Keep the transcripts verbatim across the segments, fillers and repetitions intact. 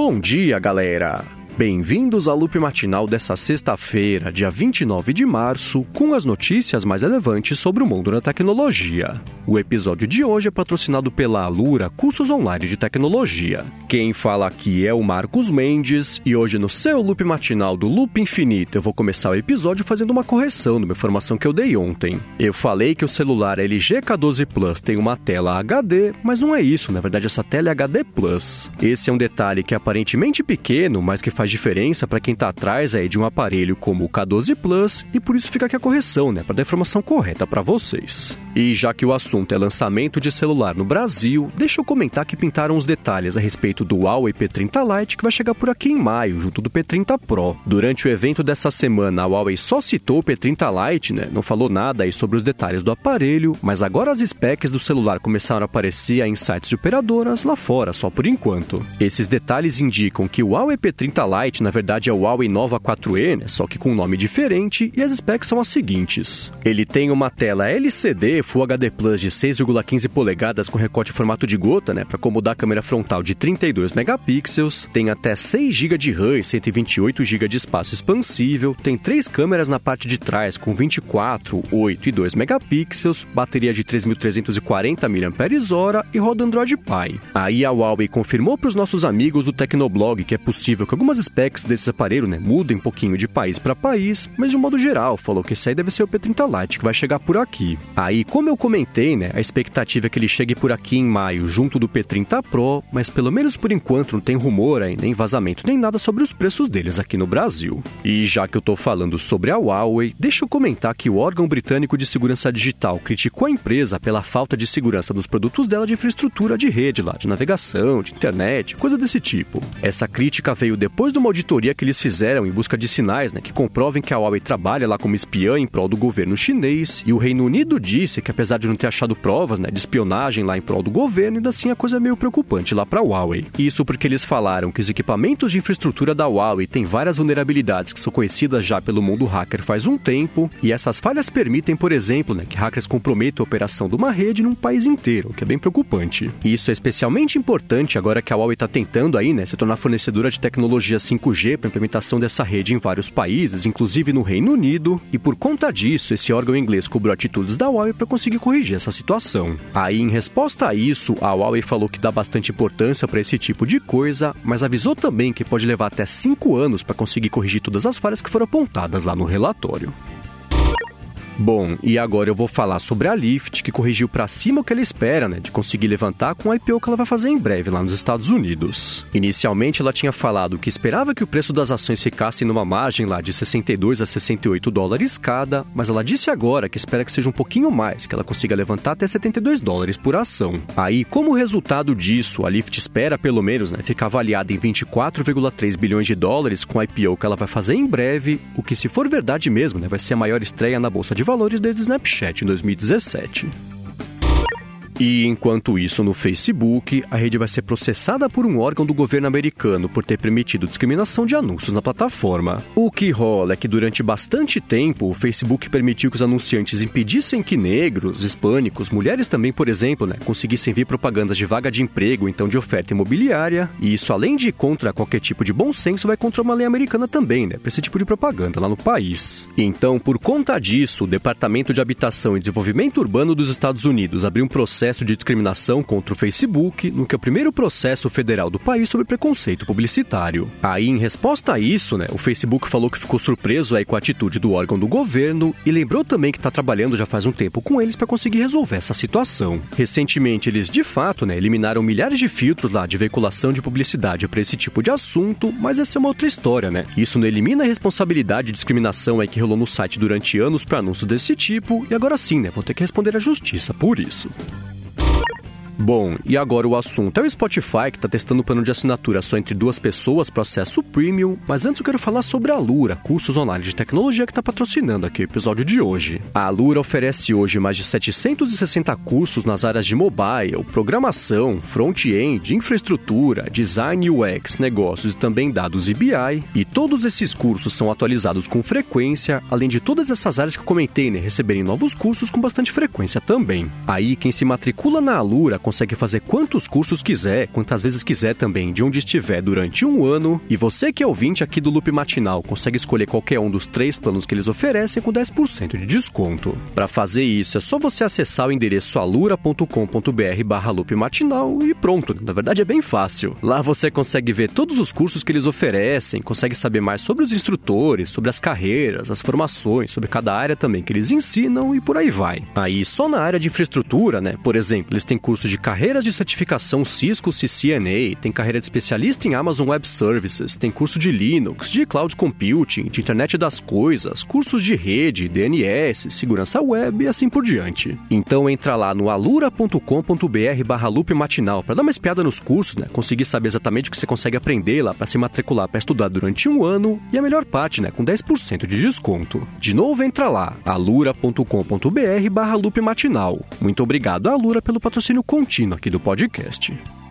Bom dia, galera! Bem-vindos ao Loop Matinal dessa sexta-feira, dia vinte e nove de março, com as notícias mais relevantes sobre o mundo da tecnologia. O episódio de hoje é patrocinado pela Alura, cursos online de tecnologia. Quem fala aqui é o Marcos Mendes, e hoje no seu Loop Matinal do Loop Infinito eu vou começar o episódio fazendo uma correção numa informação que eu dei ontem. Eu falei que o celular L G K doze Plus tem uma tela H D, mas não é isso, na verdade essa tela é H D Plus. Esse é um detalhe que é aparentemente pequeno, mas que faz diferença para quem está atrás aí de um aparelho como o K doze Plus, e por isso fica aqui a correção, né, para dar a informação correta para vocês. E já que o assunto é lançamento de celular no Brasil, deixa eu comentar que pintaram os detalhes a respeito do Huawei P trinta Lite, que vai chegar por aqui em maio, junto do P trinta Pro. Durante o evento dessa semana, a Huawei só citou o P trinta Lite, né, não falou nada aí sobre os detalhes do aparelho, mas agora as specs do celular começaram a aparecer em sites de operadoras lá fora, só por enquanto. Esses detalhes indicam que o Huawei P trinta Lite, na verdade, é o Huawei Nova quatro E, né, só que com um nome diferente, e as specs são as seguintes. Ele tem uma tela L C D Full H D Plus de seis vírgula quinze polegadas com recorte em formato de gota, né, para acomodar a câmera frontal de trinta e dois megapixels, tem até seis gigas de RAM e cento e vinte e oito gigas de espaço expansível, tem três câmeras na parte de trás com vinte e quatro, oito e dois megapixels, bateria de três mil trezentos e quarenta miliampères-hora e roda Android Pie. Aí a Huawei confirmou para os nossos amigos do Tecnoblog que é possível que algumas specs desse aparelho, né, mudem um pouquinho de país para país, mas de um modo geral, falou que esse aí deve ser o P trinta Lite que vai chegar por aqui. Aí, como eu comentei, né, a expectativa é que ele chegue por aqui em maio junto do P trinta Pro, mas pelo menos por enquanto não tem rumor aí, nem vazamento, nem nada sobre os preços deles aqui no Brasil. E já que eu tô falando sobre a Huawei, deixa eu comentar que o órgão britânico de segurança digital criticou a empresa pela falta de segurança dos produtos dela de infraestrutura de rede lá, de navegação, de internet, coisa desse tipo. Essa crítica veio depois de uma auditoria que eles fizeram em busca de sinais, né, que comprovem que a Huawei trabalha lá como espiã em prol do governo chinês, e o Reino Unido disse que apesar de não ter achado provas, né, de espionagem lá em prol do governo, ainda assim a coisa é meio preocupante lá para a Huawei. Isso porque eles falaram que os equipamentos de infraestrutura da Huawei têm várias vulnerabilidades que são conhecidas já pelo mundo hacker faz um tempo, e essas falhas permitem, por exemplo, né, que hackers comprometam a operação de uma rede num país inteiro, o que é bem preocupante. E isso é especialmente importante agora que a Huawei está tentando aí, né, se tornar fornecedora de tecnologia cinco G para implementação dessa rede em vários países, inclusive no Reino Unido, e por conta disso, esse órgão inglês cobrou atitudes da Huawei para conseguir corrigir essa situação. Aí, em resposta a isso, a Huawei falou que dá bastante importância para esse tipo de coisa, mas avisou também que pode levar até cinco anos para conseguir corrigir todas as falhas que foram apontadas lá no relatório. Bom, e agora eu vou falar sobre a Lyft, que corrigiu para cima o que ela espera, né, de conseguir levantar com o I P O que ela vai fazer em breve lá nos Estados Unidos. Inicialmente ela tinha falado que esperava que o preço das ações ficasse numa margem lá de sessenta e dois a sessenta e oito dólares cada, mas ela disse agora que espera que seja um pouquinho mais, que ela consiga levantar até setenta e dois dólares por ação. Aí, como resultado disso, a Lyft espera pelo menos, né, ficar avaliada em vinte e quatro vírgula três bilhões de dólares com o I P O que ela vai fazer em breve, o que, se for verdade mesmo, né, vai ser a maior estreia na bolsa de valores desde o Snapchat em dois mil e dezessete. E, enquanto isso, no Facebook, a rede vai ser processada por um órgão do governo americano por ter permitido discriminação de anúncios na plataforma. O que rola é que, durante bastante tempo, o Facebook permitiu que os anunciantes impedissem que negros, hispânicos, mulheres também, por exemplo, né, conseguissem ver propagandas de vaga de emprego, então de oferta imobiliária, e isso, além de ir contra qualquer tipo de bom senso, vai contra uma lei americana também, né, para esse tipo de propaganda lá no país. Então, por conta disso, o Departamento de Habitação e Desenvolvimento Urbano dos Estados Unidos abriu um processo de discriminação contra o Facebook, no que é o primeiro processo federal do país sobre preconceito publicitário. Aí, em resposta a isso, né, o Facebook falou que ficou surpreso aí com a atitude do órgão do governo e lembrou também que está trabalhando já faz um tempo com eles para conseguir resolver essa situação. Recentemente, eles, de fato, né, eliminaram milhares de filtros lá de veiculação de publicidade para esse tipo de assunto, mas essa é uma outra história, né? Isso não elimina a responsabilidade de discriminação aí que rolou no site durante anos para anúncios desse tipo, e agora sim, né, vão ter que responder à justiça por isso. Bom, e agora o assunto é o Spotify, que está testando o plano de assinatura só entre duas pessoas para acesso premium, mas antes eu quero falar sobre a Alura, cursos online de tecnologia que está patrocinando aqui o episódio de hoje. A Alura oferece hoje mais de setecentos e sessenta cursos nas áreas de mobile, programação, front-end, infraestrutura, design U X, negócios e também dados e B I, e todos esses cursos são atualizados com frequência, além de todas essas áreas que eu comentei, né, receberem novos cursos com bastante frequência também. Aí, quem se matricula na Alura consegue fazer quantos cursos quiser, quantas vezes quiser também, de onde estiver durante um ano. E você que é ouvinte aqui do Loop Matinal consegue escolher qualquer um dos três planos que eles oferecem com dez por cento de desconto. Para fazer isso, é só você acessar o endereço alura ponto com ponto br barra loop matinal e pronto. Na verdade é bem fácil. Lá você consegue ver todos os cursos que eles oferecem, consegue saber mais sobre os instrutores, sobre as carreiras, as formações, sobre cada área também que eles ensinam e por aí vai. Aí só na área de infraestrutura, né? Por exemplo, eles têm curso de carreiras de certificação Cisco C C N A, tem carreira de especialista em Amazon Web Services, tem curso de Linux, de Cloud Computing, de Internet das Coisas, cursos de rede, D N S, segurança web e assim por diante. Então entra lá no alura ponto com ponto br barra loop matinal para dar uma espiada nos cursos, né? Conseguir saber exatamente o que você consegue aprender lá para se matricular para estudar durante um ano e a melhor parte, né? Com dez por cento de desconto. De novo, entra lá, alura ponto com ponto br barra loop matinal. Muito obrigado à Alura pelo patrocínio contínuo aqui do podcast.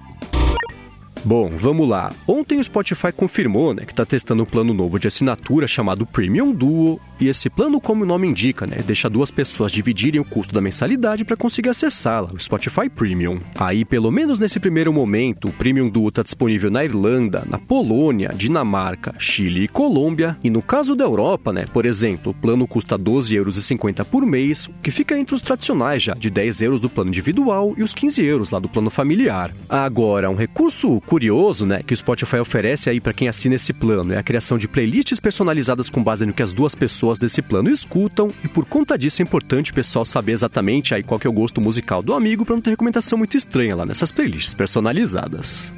Bom, vamos lá. Ontem o Spotify confirmou, né, que está testando um plano novo de assinatura chamado Premium Duo, e esse plano, como o nome indica, né, deixa duas pessoas dividirem o custo da mensalidade para conseguir acessá-la, o Spotify Premium. Aí, pelo menos nesse primeiro momento, o Premium Duo está disponível na Irlanda, na Polônia, Dinamarca, Chile e Colômbia, e no caso da Europa, né, por exemplo, o plano custa doze euros e cinquenta por mês, o que fica entre os tradicionais já, de dez euros do plano individual e os quinze euros lá do plano familiar. Agora, um recurso curioso, né, que o Spotify oferece aí para quem assina esse plano é a criação de playlists personalizadas com base no que as duas pessoas desse plano escutam, e por conta disso é importante o pessoal saber exatamente aí qual que é o gosto musical do amigo para não ter recomendação muito estranha lá nessas playlists personalizadas.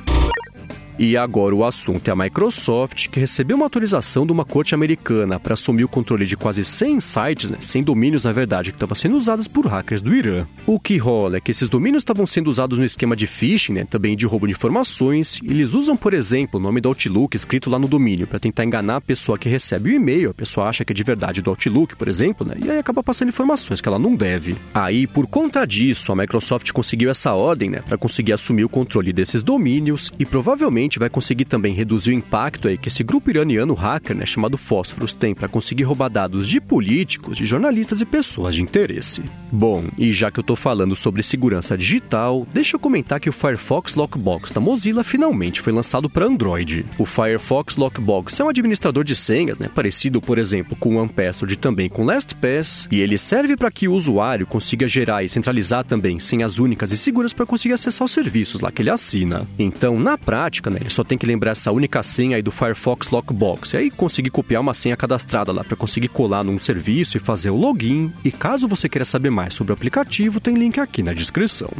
E agora o assunto é a Microsoft, que recebeu uma autorização de uma corte americana para assumir o controle de quase cem sites, né, cem domínios na verdade, que estavam sendo usados por hackers do Irã. O que rola é que esses domínios estavam sendo usados no esquema de phishing, né, também de roubo de informações, e eles usam, por exemplo, o nome do Outlook escrito lá no domínio para tentar enganar a pessoa que recebe o e-mail, a pessoa acha que é de verdade do Outlook, por exemplo, né, e aí acaba passando informações que ela não deve. Aí, por conta disso, a Microsoft conseguiu essa ordem, né, para conseguir assumir o controle desses domínios e provavelmente vai conseguir também reduzir o impacto aí que esse grupo iraniano hacker, né, chamado Fósforos, tem para conseguir roubar dados de políticos, de jornalistas e pessoas de interesse. Bom, e já que eu tô falando sobre segurança digital, deixa eu comentar que o Firefox Lockbox da Mozilla finalmente foi lançado para Android. O Firefox Lockbox é um administrador de senhas, né, parecido, por exemplo, com o OnePassword e também com o LastPass, e ele serve para que o usuário consiga gerar e centralizar também senhas únicas e seguras para conseguir acessar os serviços lá que ele assina. Então, na prática, né, ele só tem que lembrar essa única senha aí do Firefox Lockbox, e aí conseguir copiar uma senha cadastrada lá para conseguir colar num serviço e fazer o login. E caso você queira saber mais sobre o aplicativo, tem link aqui na descrição.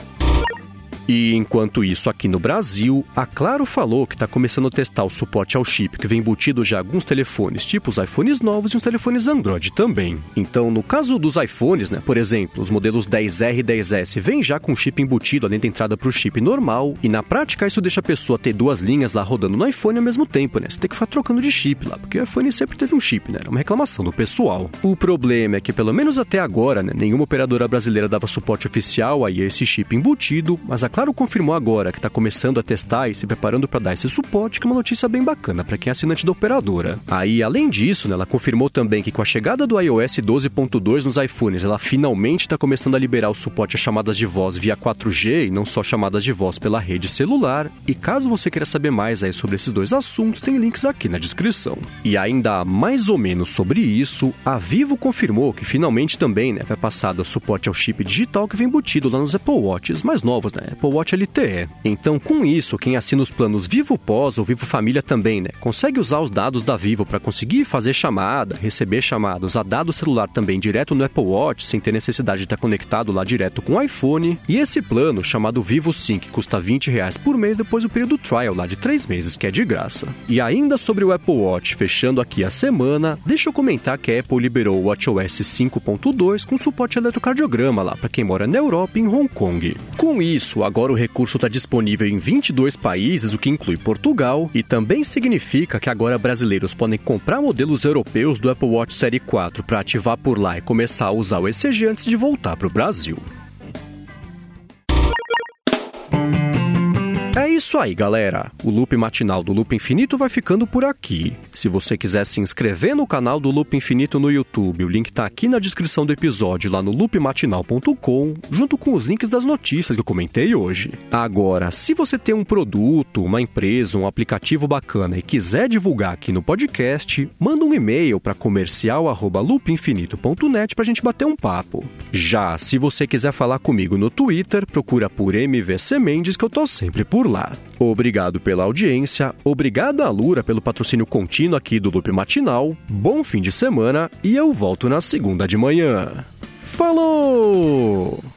E enquanto isso, aqui no Brasil, a Claro falou que está começando a testar o suporte ao chip que vem embutido já em alguns telefones, tipo os iPhones novos e os telefones Android também. Então, no caso dos iPhones, né, por exemplo, os modelos dez R e dez S vêm já com chip embutido além da entrada para o chip normal, e na prática isso deixa a pessoa ter duas linhas lá rodando no iPhone ao mesmo tempo, né? Você tem que ficar trocando de chip lá, porque o iPhone sempre teve um chip, né? Era uma reclamação do pessoal. O problema é que, pelo menos até agora, né, nenhuma operadora brasileira dava suporte oficial aí a esse chip embutido, mas a Claro confirmou agora que está começando a testar e se preparando para dar esse suporte, que é uma notícia bem bacana para quem é assinante da operadora. Aí, além disso, né, ela confirmou também que com a chegada do iOS doze ponto dois nos iPhones, ela finalmente está começando a liberar o suporte a chamadas de voz via quatro G e não só chamadas de voz pela rede celular. E caso você queira saber mais aí sobre esses dois assuntos, tem links aqui na descrição. E ainda mais ou menos sobre isso, a Vivo confirmou que finalmente também, né, vai passar do suporte ao chip digital que vem embutido lá nos Apple Watches mais novos, né? Apple Watch L T E. Então, com isso, quem assina os planos Vivo Pós ou Vivo Família também, né, consegue usar os dados da Vivo para conseguir fazer chamada, receber chamada, usar dado celular também direto no Apple Watch, sem ter necessidade de estar conectado lá direto com o iPhone. E esse plano, chamado Vivo Sync, custa vinte reais por mês depois do período trial lá de três meses, que é de graça. E ainda sobre o Apple Watch, fechando aqui a semana, deixa eu comentar que a Apple liberou o WatchOS cinco ponto dois com suporte a eletrocardiograma lá para quem mora na Europa e em Hong Kong. Com isso, agora o recurso está disponível em vinte e dois países, o que inclui Portugal, e também significa que agora brasileiros podem comprar modelos europeus do Apple Watch Série quatro para ativar por lá e começar a usar o E C G antes de voltar para o Brasil. É isso aí, galera. O Loop Matinal do Loop Infinito vai ficando por aqui. Se você quiser se inscrever no canal do Loop Infinito no YouTube, o link tá aqui na descrição do episódio, lá no loop matinal ponto com, junto com os links das notícias que eu comentei hoje. Agora, se você tem um produto, uma empresa, um aplicativo bacana e quiser divulgar aqui no podcast, manda um e-mail para comercial arroba loop infinito ponto net pra gente bater um papo. Já, se você quiser falar comigo no Twitter, procura por M V C Mendes que eu tô sempre por lá. Obrigado pela audiência, obrigado a Alura pelo patrocínio contínuo aqui do Loop Matinal, bom fim de semana e eu volto na segunda de manhã. Falou!